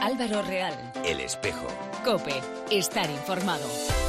Álvaro Real. El Espejo. COPE. Estar informado.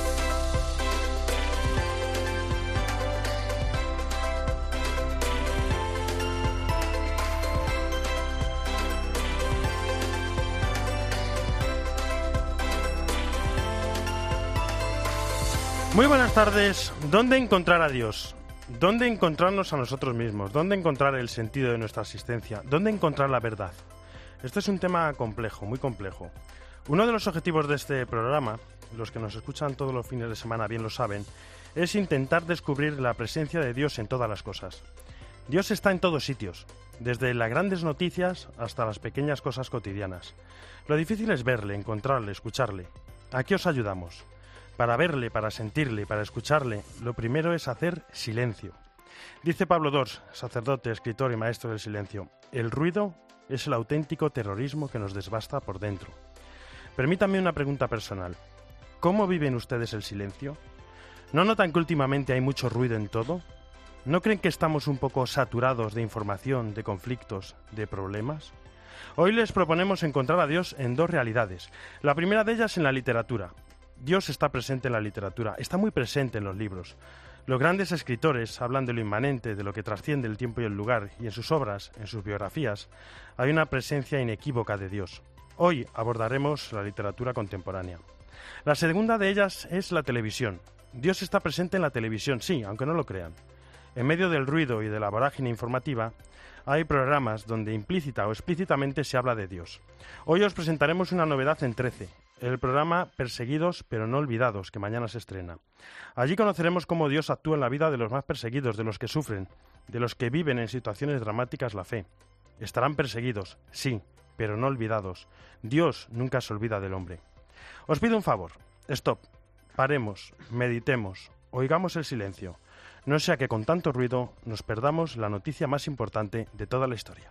Muy buenas tardes. ¿Dónde encontrar a Dios? ¿Dónde encontrarnos a nosotros mismos? ¿Dónde encontrar el sentido de nuestra existencia? ¿Dónde encontrar la verdad? Este es un tema complejo, muy complejo. Uno de los objetivos de este programa, los que nos escuchan todos los fines de semana bien lo saben, es intentar descubrir la presencia de Dios en todas las cosas. Dios está en todos sitios, desde las grandes noticias hasta las pequeñas cosas cotidianas. Lo difícil es verle, encontrarle, escucharle. Aquí os ayudamos. Para verle, para sentirle, para escucharle, lo primero es hacer silencio. Dice Pablo Dors, sacerdote, escritor y maestro del silencio, el ruido es el auténtico terrorismo que nos desbasta por dentro. Permítanme una pregunta personal. ¿Cómo viven ustedes el silencio? ¿No notan que últimamente hay mucho ruido en todo? ¿No creen que estamos un poco saturados de información, de conflictos, de problemas? Hoy les proponemos encontrar a Dios en dos realidades. La primera de ellas en la literatura. Dios está presente en la literatura, está muy presente en los libros. Los grandes escritores hablan de lo inmanente, de lo que trasciende el tiempo y el lugar, y en sus obras, en sus biografías, hay una presencia inequívoca de Dios. Hoy abordaremos la literatura contemporánea. La segunda de ellas es la televisión. Dios está presente en la televisión, sí, aunque no lo crean. En medio del ruido y de la vorágine informativa, hay programas donde implícita o explícitamente se habla de Dios. Hoy os presentaremos una novedad en 13, el programa Perseguidos pero no olvidados, que mañana se estrena. Allí conoceremos cómo Dios actúa en la vida de los más perseguidos, de los que sufren, de los que viven en situaciones dramáticas la fe. Estarán perseguidos, sí, pero no olvidados. Dios nunca se olvida del hombre. Os pido un favor. Stop. Paremos, meditemos, oigamos el silencio. No sea que con tanto ruido nos perdamos la noticia más importante de toda la historia.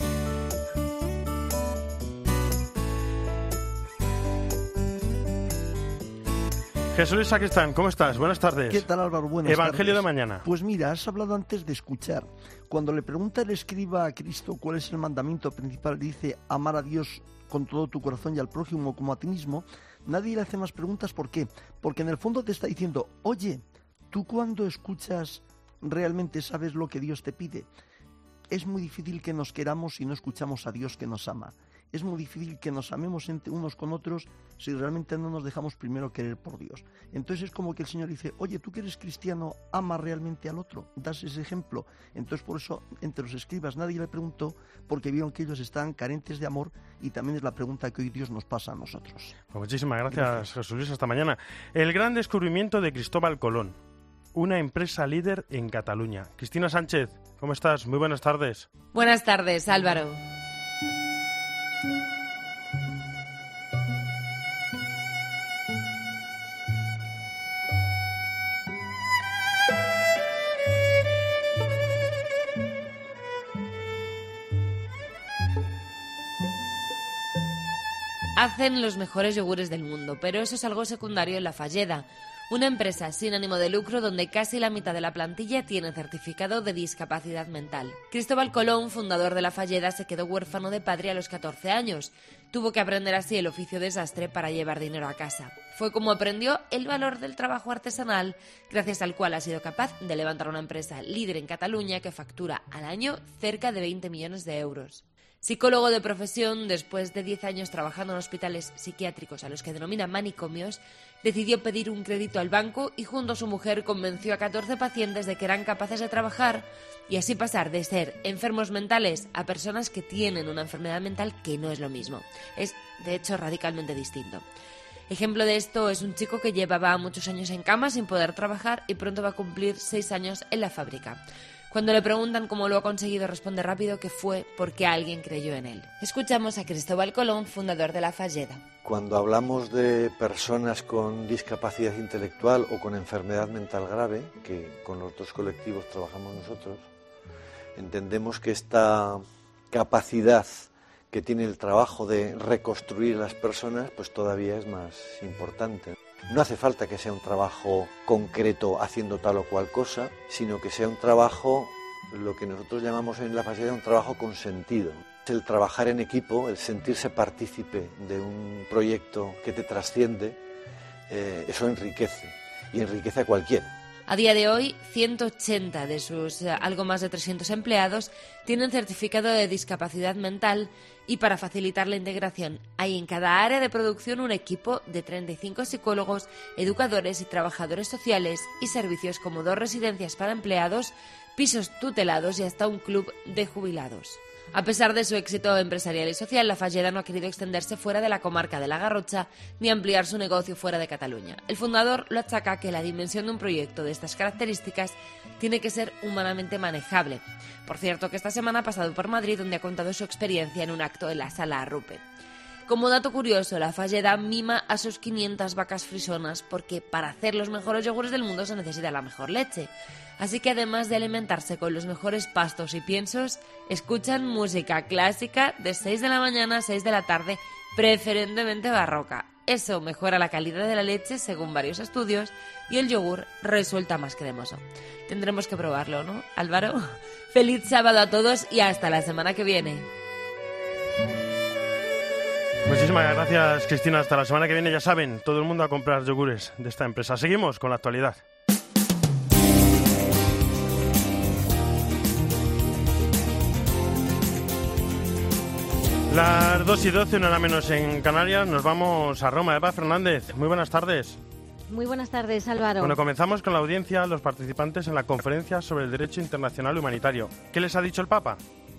Jesús Luis Sacristán, ¿cómo estás? Buenas tardes. ¿Qué tal, Álvaro? Buenas Evangelio tardes. de mañana. Pues mira, has hablado antes de escuchar. Cuando le pregunta el escriba a Cristo cuál es el mandamiento principal, dice amar a Dios con todo tu corazón y al prójimo como a ti mismo, nadie le hace más preguntas. ¿Por qué? Porque en el fondo te está diciendo, oye, ¿tú cuando escuchas realmente sabes lo que Dios te pide? Es muy difícil que nos queramos si no escuchamos a Dios que nos ama. Es muy difícil que nos amemos entre unos con otros si realmente no nos dejamos primero querer por Dios. Entonces es como que el Señor dice, oye, tú que eres cristiano, ama realmente al otro, das ese ejemplo. Entonces por eso entre los escribas nadie le preguntó, porque vieron que ellos estaban carentes de amor, y también es la pregunta que hoy Dios nos pasa a nosotros. Pues muchísimas gracias, Jesús Luis, hasta mañana. El gran descubrimiento de Cristóbal Colón, una empresa líder en Cataluña. Cristina Sánchez, ¿cómo estás? Muy buenas tardes. Buenas tardes, Álvaro. Hacen los mejores yogures del mundo, pero eso es algo secundario en La Falleda, una empresa sin ánimo de lucro donde casi la mitad de la plantilla tiene certificado de discapacidad mental. Cristóbal Colón, fundador de La Falleda, se quedó huérfano de padre a los 14 años. Tuvo que aprender así el oficio de sastre para llevar dinero a casa. Fue como aprendió el valor del trabajo artesanal, gracias al cual ha sido capaz de levantar una empresa líder en Cataluña que factura al año cerca de 20 millones de euros. Psicólogo de profesión, después de 10 años trabajando en hospitales psiquiátricos a los que denomina manicomios, decidió pedir un crédito al banco y junto a su mujer convenció a 14 pacientes de que eran capaces de trabajar y así pasar de ser enfermos mentales a personas que tienen una enfermedad mental, que no es lo mismo. Es, de hecho, radicalmente distinto. Ejemplo de esto es un chico que llevaba muchos años en cama sin poder trabajar y pronto va a cumplir 6 años en la fábrica. Cuando le preguntan cómo lo ha conseguido, responde rápido que fue porque alguien creyó en él. Escuchamos a Cristóbal Colón, fundador de La Falleda. Cuando hablamos de personas con discapacidad intelectual o con enfermedad mental grave, que con los dos colectivos trabajamos nosotros, entendemos que esta capacidad que tiene el trabajo de reconstruir las personas, pues todavía es más importante. No hace falta que sea un trabajo concreto haciendo tal o cual cosa, sino que sea un trabajo lo que nosotros llamamos en la Fageda un trabajo con sentido. El trabajar en equipo, el sentirse partícipe de un proyecto que te trasciende, eso enriquece, y enriquece a cualquiera. A día de hoy, 180 de sus algo más de 300 empleados tienen certificado de discapacidad mental y para facilitar la integración hay en cada área de producción un equipo de 35 psicólogos, educadores y trabajadores sociales y servicios como 2 residencias para empleados, pisos tutelados y hasta un club de jubilados. A pesar de su éxito empresarial y social, la Fageda no ha querido extenderse fuera de la comarca de la Garrotxa ni ampliar su negocio fuera de Cataluña. El fundador lo achaca a que la dimensión de un proyecto de estas características tiene que ser humanamente manejable. Por cierto, que esta semana ha pasado por Madrid, donde ha contado su experiencia en un acto en la Sala Arrupe. Como dato curioso, la Fageda mima a sus 500 vacas frisonas porque para hacer los mejores yogures del mundo se necesita la mejor leche. Así que además de alimentarse con los mejores pastos y piensos, escuchan música clásica de 6 de la mañana a 6 de la tarde, preferentemente barroca. Eso mejora la calidad de la leche según varios estudios y el yogur resulta más cremoso. Tendremos que probarlo, ¿no, Álvaro? Feliz sábado a todos y hasta la semana que viene. Muchísimas gracias, Cristina. Hasta la semana que viene, ya saben, todo el mundo a comprar yogures de esta empresa. Seguimos con la actualidad. Las 2:12, una hora menos en Canarias. Nos vamos a Roma. Eva Fernández, muy buenas tardes. Muy buenas tardes, Álvaro. Bueno, comenzamos con la audiencia, los participantes en la conferencia sobre el derecho internacional humanitario. ¿Qué les ha dicho el Papa?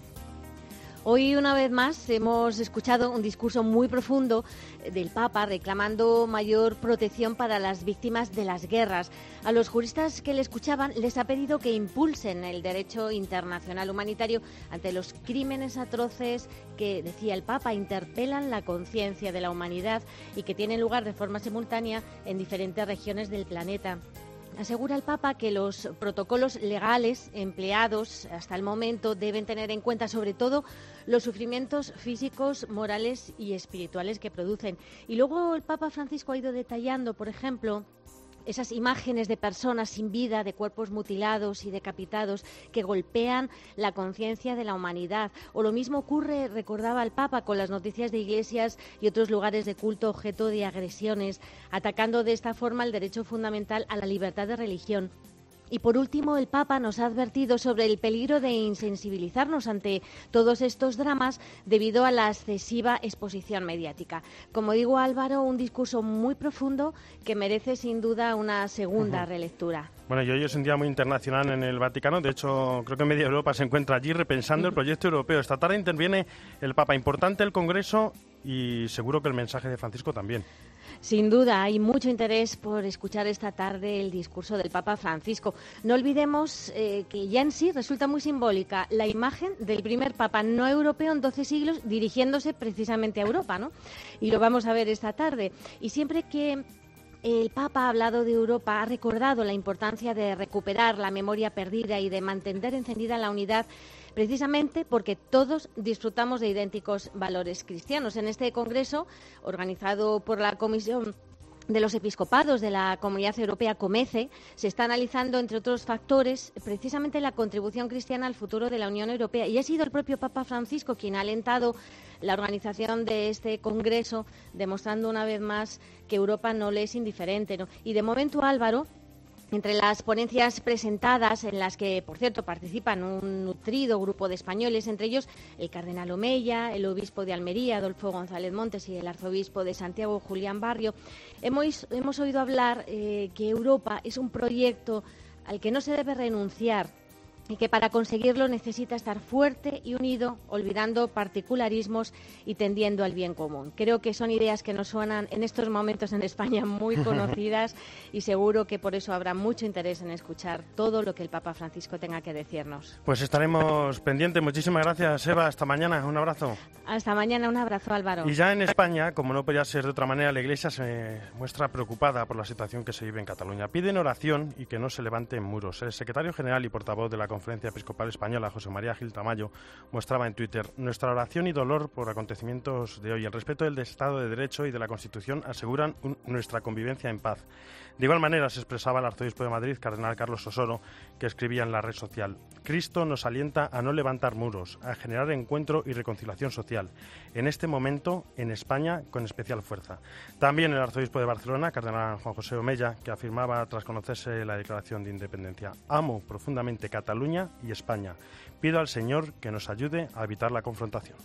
Hoy, una vez más, hemos escuchado un discurso muy profundo del Papa reclamando mayor protección para las víctimas de las guerras. A los juristas que le escuchaban les ha pedido que impulsen el derecho internacional humanitario ante los crímenes atroces que, decía el Papa, interpelan la conciencia de la humanidad y que tienen lugar de forma simultánea en diferentes regiones del planeta. Asegura el Papa que los protocolos legales empleados hasta el momento deben tener en cuenta sobre todo los sufrimientos físicos, morales y espirituales que producen. Y luego el Papa Francisco ha ido detallando, por ejemplo, esas imágenes de personas sin vida, de cuerpos mutilados y decapitados que golpean la conciencia de la humanidad. O lo mismo ocurre, recordaba el Papa, con las noticias de iglesias y otros lugares de culto objeto de agresiones, atacando de esta forma el derecho fundamental a la libertad de religión. Y por último, el Papa nos ha advertido sobre el peligro de insensibilizarnos ante todos estos dramas debido a la excesiva exposición mediática. Como digo, Álvaro, un discurso muy profundo que merece sin duda una segunda relectura. Bueno, y hoy es un día muy internacional en el Vaticano. De hecho, creo que media Europa se encuentra allí repensando el proyecto europeo. Esta tarde interviene el Papa. Importante el Congreso y seguro que el mensaje de Francisco también. Sin duda, hay mucho interés por escuchar esta tarde el discurso del Papa Francisco. No olvidemos que ya en sí resulta muy simbólica la imagen del primer Papa no europeo en 12 siglos dirigiéndose precisamente a Europa, ¿no? Y lo vamos a ver esta tarde. Y siempre que el Papa ha hablado de Europa, ha recordado la importancia de recuperar la memoria perdida y de mantener encendida la unidad, precisamente porque todos disfrutamos de idénticos valores cristianos. En este congreso, organizado por la Comisión de los Episcopados de la Comunidad Europea, COMECE, se está analizando, entre otros factores, precisamente la contribución cristiana al futuro de la Unión Europea. Y ha sido el propio Papa Francisco quien ha alentado la organización de este congreso, demostrando una vez más que Europa no le es indiferente, ¿no? Y de momento, Álvaro, entre las ponencias presentadas, en las que, por cierto, participan un nutrido grupo de españoles, entre ellos el cardenal Omeya, el obispo de Almería, Adolfo González Montes, y el arzobispo de Santiago, Julián Barrio, hemos oído hablar que Europa es un proyecto al que no se debe renunciar y que para conseguirlo necesita estar fuerte y unido, olvidando particularismos y tendiendo al bien común. Creo que son ideas que nos suenan en estos momentos en España muy conocidas y seguro que por eso habrá mucho interés en escuchar todo lo que el Papa Francisco tenga que decirnos. Pues estaremos pendientes. Muchísimas gracias, Eva. Hasta mañana. Un abrazo. Hasta mañana. Un abrazo, Álvaro. Y ya en España, como no podía ser de otra manera, la Iglesia se muestra preocupada por la situación que se vive en Cataluña. Piden oración y que no se levanten muros. El secretario general y portavoz de la Conferencia Episcopal Española, José María Gil Tamayo, mostraba en Twitter: nuestra oración y dolor por acontecimientos de hoy, el respeto del Estado de Derecho y de la Constitución aseguran nuestra convivencia en paz. De igual manera se expresaba el arzobispo de Madrid, cardenal Carlos Osoro, que escribía en la red social: Cristo nos alienta a no levantar muros, a generar encuentro y reconciliación social, en este momento en España con especial fuerza. También el arzobispo de Barcelona, cardenal Juan José Omella, que afirmaba tras conocerse la declaración de independencia: amo profundamente Cataluña y España. Pido al Señor que nos ayude a evitar la confrontación.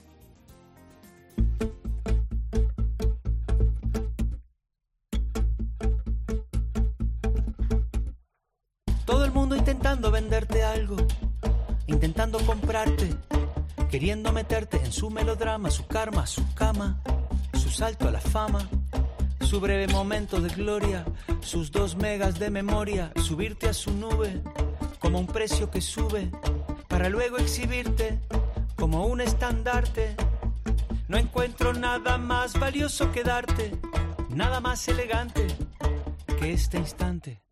Todo el mundo intentando venderte algo, intentando comprarte, queriendo meterte en su melodrama, su karma, su cama, su salto a la fama, su breve momento de gloria, sus 2 megas de memoria, subirte a su nube como un precio que sube, para luego exhibirte como un estandarte. No encuentro nada más valioso que darte, nada más elegante que este instante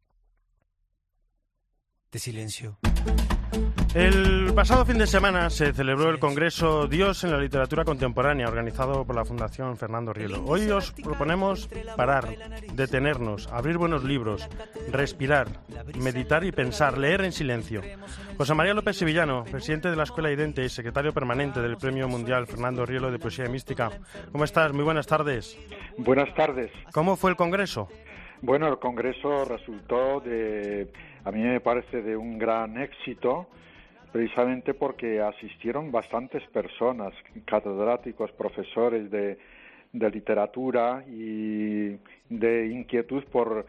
de silencio. El pasado fin de semana se celebró el Congreso Dios en la Literatura Contemporánea, organizado por la Fundación Fernando Rielo. Hoy os proponemos parar, detenernos, abrir buenos libros, respirar, meditar y pensar, leer en silencio. José María López Sevillano, presidente de la Escuela Idente y secretario permanente del Premio Mundial Fernando Rielo de Poesía y Mística. ¿Cómo estás? Muy buenas tardes. Buenas tardes. ¿Cómo fue el Congreso? Bueno, el Congreso resultó a mí me parece de un gran éxito, precisamente porque asistieron bastantes personas, catedráticos, profesores de literatura y de inquietud por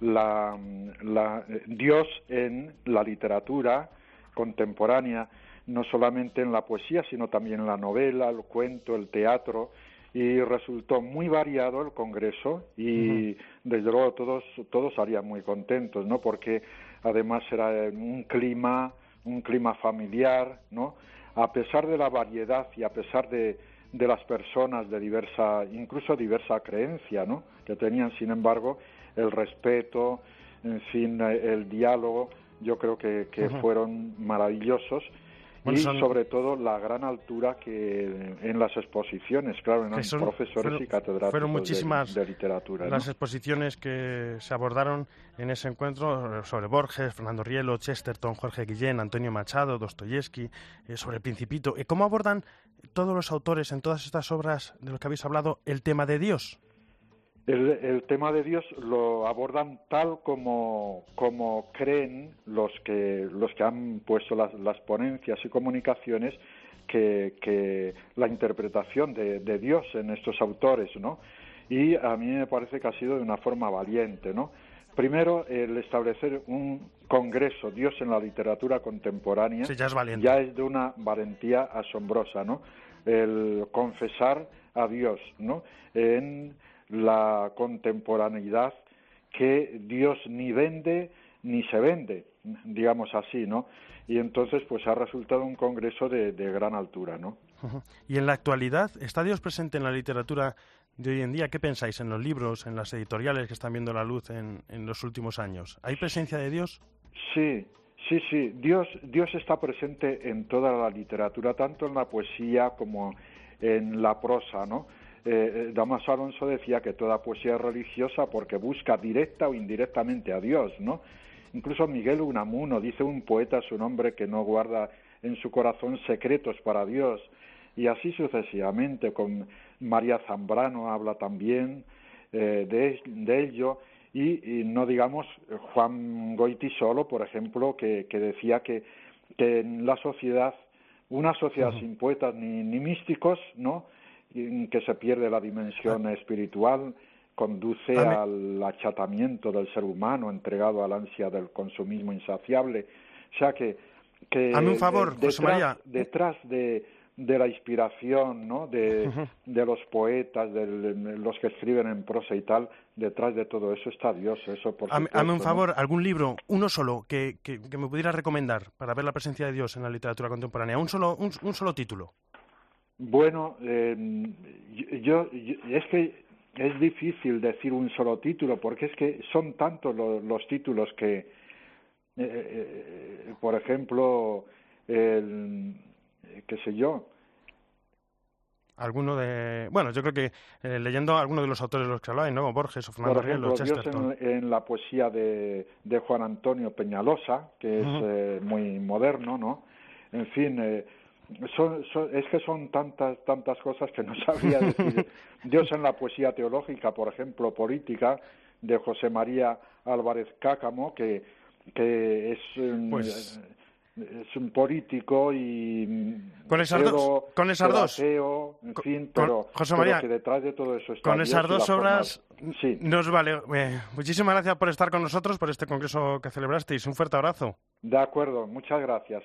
Dios en la literatura contemporánea, no solamente en la poesía, sino también en la novela, el cuento, el teatro. Y resultó muy variado el Congreso y desde luego todos salían muy contentos, ¿no? Porque además era un clima familiar, ¿no? A pesar de la variedad y a pesar de las personas de incluso diversa creencia, ¿no? Que tenían, sin embargo, el respeto, en fin, el diálogo, yo creo que fueron maravillosos. Bueno, y sobre todo la gran altura que en las exposiciones, claro, eran profesores y catedráticos fueron muchísimas de literatura. Las exposiciones que se abordaron en ese encuentro sobre Borges, Fernando Rielo, Chesterton, Jorge Guillén, Antonio Machado, Dostoyevsky, sobre El Principito. ¿Cómo abordan todos los autores en todas estas obras de los que habéis hablado el tema de Dios? El tema de Dios lo abordan tal como creen los que han puesto las ponencias y comunicaciones que la interpretación de Dios en estos autores, ¿no? Y a mí me parece que ha sido de una forma valiente, ¿no? Primero, el establecer un congreso Dios en la literatura contemporánea sí, ya es de una valentía asombrosa, ¿no? El confesar a Dios, ¿no? En la contemporaneidad, que Dios ni vende ni se vende, digamos así, ¿no? Y entonces pues ha resultado un congreso de gran altura, ¿no? Y en la actualidad, ¿está Dios presente en la literatura de hoy en día? ¿Qué pensáis en los libros, en las editoriales que están viendo la luz en los últimos años? ¿Hay presencia de Dios? Sí. Dios está presente en toda la literatura, tanto en la poesía como en la prosa, ¿no? Damaso Alonso decía que toda poesía es religiosa porque busca directa o indirectamente a Dios, ¿no? Incluso Miguel Unamuno dice: un poeta es un hombre que no guarda en su corazón secretos para Dios, y así sucesivamente. Con María Zambrano habla también de ello, y no digamos Juan Goytisolo, por ejemplo, que decía que en la sociedad, una sociedad sin poetas ni místicos, ¿no?, que se pierde la dimensión espiritual, conduce al achatamiento del ser humano entregado al ansia del consumismo insaciable. O sea que hazme un favor, José María. Detrás de la inspiración, ¿no?, de los poetas, de los que escriben en prosa y tal, detrás de todo eso está Dios. Eso, por supuesto, hazme un favor, ¿no? algún libro, uno solo, que me pudiera recomendar para ver la presencia de Dios en la literatura contemporánea. Un solo título. Bueno, es que es difícil decir un solo título, porque es que son tantos los títulos que por ejemplo, qué sé yo. Yo creo que leyendo algunos de los autores de los que hablabais, ¿no? Borges o Fernando Riel o Chesterton. Dios en la poesía de Juan Antonio Peñalosa, que es muy moderno, ¿no? En fin, es que son tantas cosas que no sabría decir. Dios en la poesía teológica, por ejemplo, política, de José María Álvarez Cácamo, que es un político y con esas dos ateo, en fin, pero José María, que detrás de todo eso está con Dios esas dos obras sí. Nos vale. Muchísimas gracias por estar con nosotros, por este congreso que celebrasteis. Un fuerte abrazo. De acuerdo, muchas gracias.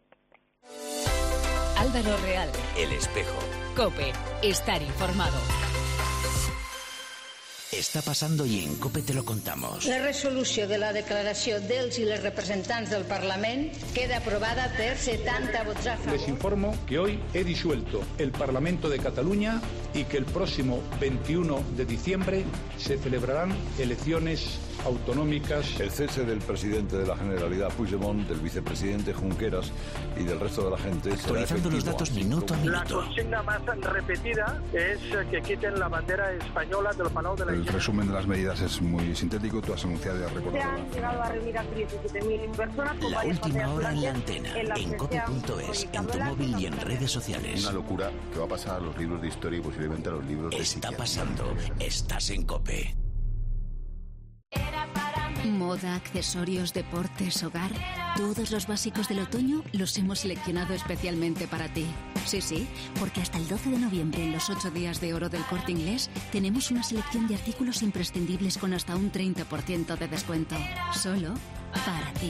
Álvaro Real. El Espejo. COPE. Estar informado. Està passant i en COPE te lo contamos. La resolució de la declaració dels i les representants del Parlament queda aprovada per 70 vots a favor. Les informo que hoy he disuelto el Parlamento de Cataluña y que el próximo 21 de diciembre se celebrarán elecciones autonómicas. El cese del presidente de la Generalidad, Puigdemont, del vicepresidente Junqueras y del resto de la gente. Actualizando los datos minuto a minuto. La consigna más repetida es que quiten la bandera española del Palau de la El resumen de las medidas es muy sintético. Tú has anunciado y has recordado. Se han llegado a reunir a 17.000 personas. La última hora en la antena, en cope.es, en tu móvil y en redes sociales. Una locura que va a pasar a los libros de historia y posiblemente a los libros de Está psiquiatría. pasando. Estás en COPE. Moda, accesorios, deportes, hogar. Todos los básicos del otoño los hemos seleccionado especialmente para ti. Sí, porque hasta el 12 de noviembre, en los 8 días de oro del Corte Inglés, tenemos una selección de artículos imprescindibles con hasta un 30% de descuento. Solo para ti.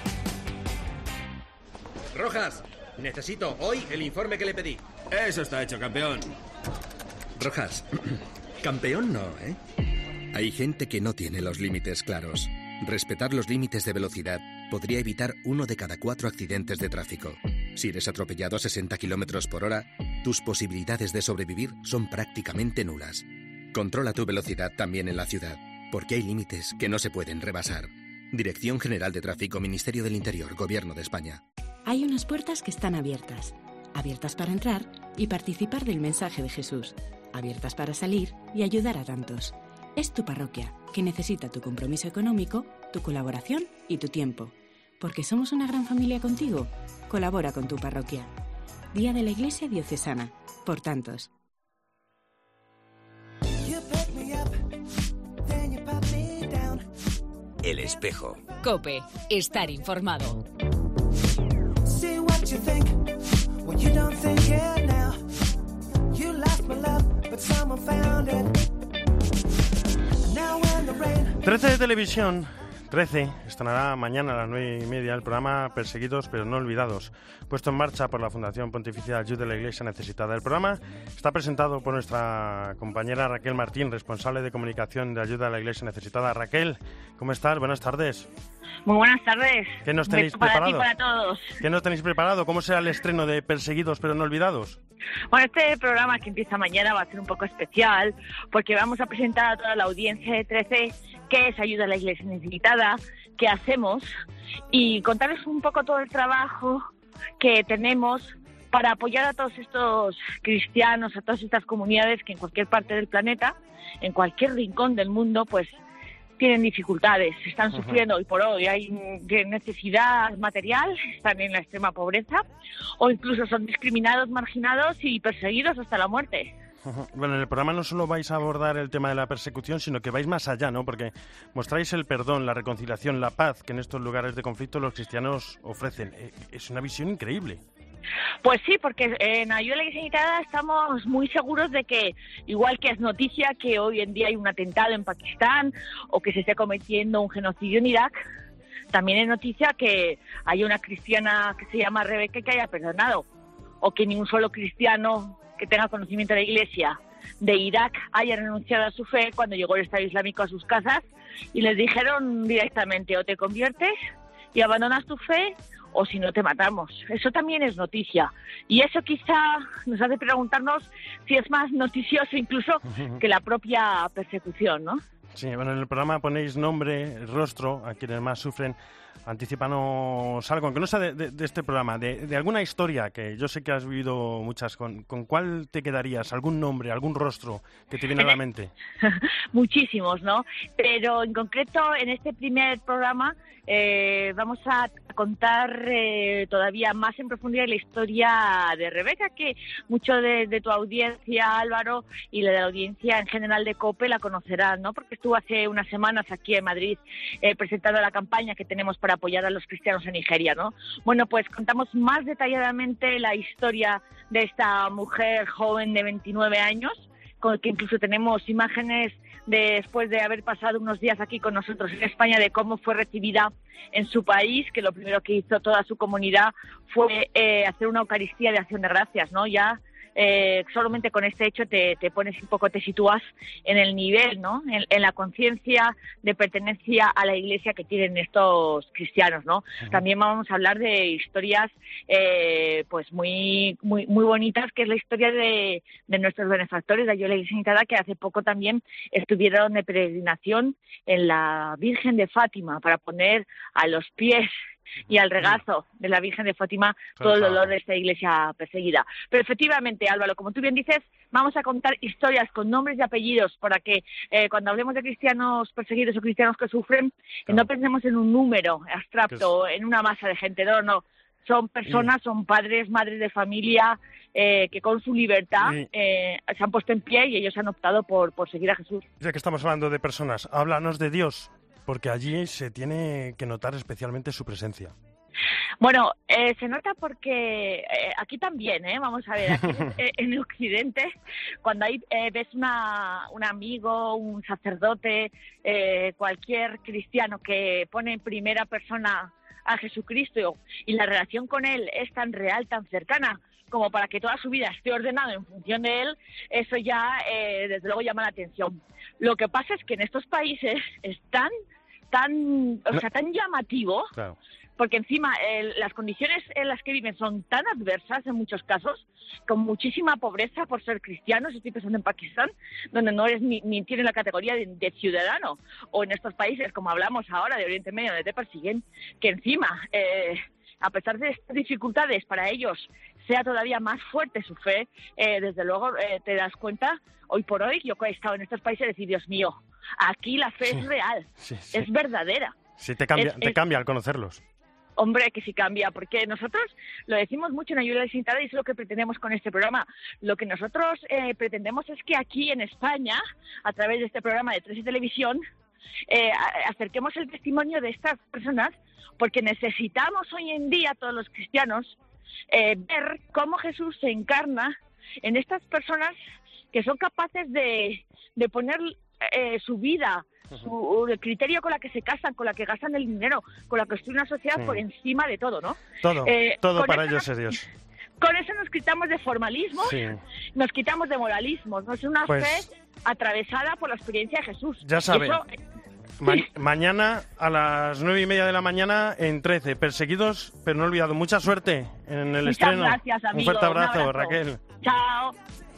Rojas, necesito hoy el informe que le pedí. Eso está hecho, campeón. Rojas, campeón no, ¿eh? Hay gente que no tiene los límites claros. Respetar los límites de velocidad podría evitar 1 de cada 4 accidentes de tráfico. Si eres atropellado a 60 km por hora, tus posibilidades de sobrevivir son prácticamente nulas. Controla tu velocidad también en la ciudad, porque hay límites que no se pueden rebasar. Dirección General de Tráfico, Ministerio del Interior, Gobierno de España. Hay unas puertas que están abiertas. Abiertas para entrar y participar del mensaje de Jesús. Abiertas para salir y ayudar a tantos. Es tu parroquia, que necesita tu compromiso económico, tu colaboración y tu tiempo. Porque somos una gran familia contigo. Colabora con tu parroquia. Día de la Iglesia Diocesana. Por tantos. El Espejo. COPE. Estar informado. Trece de Televisión. 13 estrenará mañana a las 9:30 el programa Perseguidos pero no olvidados, puesto en marcha por la Fundación Pontificia Ayuda a la Iglesia Necesitada. El programa está presentado por nuestra compañera Raquel Martín, responsable de comunicación de Ayuda a la Iglesia Necesitada. Raquel, ¿cómo estás? Buenas tardes. Muy buenas tardes. ¿Qué nos tenéis preparado? Para ti, para todos. ¿Qué nos tenéis preparado? ¿Cómo será el estreno de Perseguidos pero no olvidados? Bueno, este programa que empieza mañana va a ser un poco especial porque vamos a presentar a toda la audiencia de 13 qué es Ayuda a la Iglesia Necesitada, qué hacemos y contarles un poco todo el trabajo que tenemos para apoyar a todos estos cristianos, a todas estas comunidades que en cualquier parte del planeta, en cualquier rincón del mundo, pues tienen dificultades, están sufriendo hoy por hoy, hay necesidad material, están en la extrema pobreza o incluso son discriminados, marginados y perseguidos hasta la muerte. Bueno, en el programa no solo vais a abordar el tema de la persecución, sino que vais más allá, ¿no? Porque mostráis el perdón, la reconciliación, la paz que en estos lugares de conflicto los cristianos ofrecen. Es una visión increíble. Pues sí, porque en Ayuda a la Iglesia Necesitada estamos muy seguros de que, igual que es noticia que hoy en día hay un atentado en Pakistán o que se esté cometiendo un genocidio en Irak, también es noticia que hay una cristiana que se llama Rebeca que haya perdonado, o que ni un solo cristiano que tenga conocimiento de la Iglesia de Irak haya renunciado a su fe cuando llegó el Estado Islámico a sus casas y les dijeron directamente: o te conviertes y abandonas tu fe, o si no te matamos. Eso también es noticia. Y eso quizá nos hace preguntarnos si es más noticioso incluso que la propia persecución, ¿no? Sí, bueno, en el programa ponéis nombre, rostro a quienes más sufren. Antícipanos algo, aunque no sea de este programa, de alguna historia, que yo sé que has vivido muchas. ¿Con cuál te quedarías? ¿Algún nombre, algún rostro que te viene a la mente? Muchísimos, ¿no? Pero en concreto, en este primer programa vamos a contar todavía más en profundidad la historia de Rebeca, que mucho de tu audiencia, Álvaro, y la de la audiencia en general de COPE la conocerán, ¿no? Porque estuvo hace unas semanas aquí en Madrid presentando la campaña que tenemos para apoyar a los cristianos en Nigeria, ¿no? Bueno, pues contamos más detalladamente la historia de esta mujer joven de 29 años, con que incluso tenemos imágenes después de haber pasado unos días aquí con nosotros en España, de cómo fue recibida en su país, que lo primero que hizo toda su comunidad fue hacer una Eucaristía de acción de gracias, ¿no? Ya solamente con este hecho te pones un poco, te sitúas en el nivel, ¿no? En la conciencia de pertenencia a la Iglesia que tienen estos cristianos, ¿no? Uh-huh. También vamos a hablar de historias pues muy bonitas, que es la historia de nuestros benefactores de Ayuda a la Iglesia Necesitada, que hace poco también estuvieron de peregrinación en la Virgen de Fátima para poner a los pies y al regazo de la Virgen de Fátima todo el dolor de esta iglesia perseguida. Pero efectivamente, Álvaro, como tú bien dices, vamos a contar historias con nombres y apellidos para que cuando hablemos de cristianos perseguidos o cristianos que sufren, no pensemos en un número abstracto, en una masa de gente, no. Son personas, son padres, madres de familia que con su libertad se han puesto en pie y ellos han optado por seguir a Jesús. Ya que estamos hablando de personas, háblanos de Dios, porque allí se tiene que notar especialmente su presencia. Bueno, se nota porque aquí también, vamos a ver, aquí en Occidente, cuando ahí ves un amigo, un sacerdote, cualquier cristiano que pone en primera persona a Jesucristo y la relación con él es tan real, tan cercana, como para que toda su vida esté ordenada en función de él, eso ya desde luego llama la atención. Lo que pasa es que en estos países es tan llamativo, claro, porque encima las condiciones en las que viven son tan adversas en muchos casos, con muchísima pobreza por ser cristianos. Estoy pensando en Pakistán, donde no eres ni tienes la categoría de ciudadano, o en estos países, como hablamos ahora, de Oriente Medio, donde te persiguen, que encima, a pesar de estas dificultades para ellos, sea todavía más fuerte su fe, desde luego te das cuenta, hoy por hoy, yo que he estado en estos países, decir, Dios mío, aquí la fe es real, es verdadera. Sí, te cambia al conocerlos. Hombre, que sí cambia, porque nosotros lo decimos mucho en Ayuda a la Iglesia Necesitada y es lo que pretendemos con este programa. Lo que nosotros pretendemos es que aquí en España, a través de este programa de 13 Televisión, acerquemos el testimonio de estas personas, porque necesitamos hoy en día, todos los cristianos, ver cómo Jesús se encarna en estas personas que son capaces de poner su vida, el criterio con la que se casan, con la que gastan el dinero, con la que construyen una sociedad por encima de todo, ¿no? Todo para ellos es Dios. Con eso nos quitamos de formalismo, nos quitamos de moralismo, no es una fe atravesada por la experiencia de Jesús. Ya saben, mañana a las 9:30 de la mañana en 13, Perseguidos pero no olvidados. Mucha suerte en el estreno. Muchas gracias, amigo. Un fuerte abrazo, Raquel. Chao.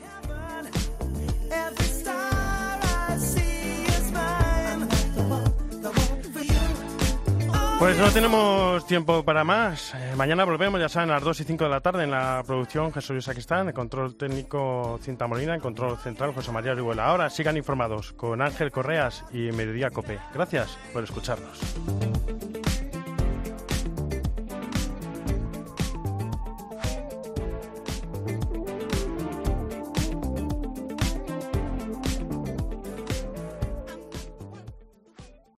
Pues no tenemos tiempo para más. Mañana volvemos, ya saben, a las 2 y 5 de la tarde en la producción Jesús Luis Sacristán, en control técnico Cinta Molina, en control central José María Orihuela. Ahora sigan informados con Ángel Correas y Mediodía Cope. Gracias por escucharnos.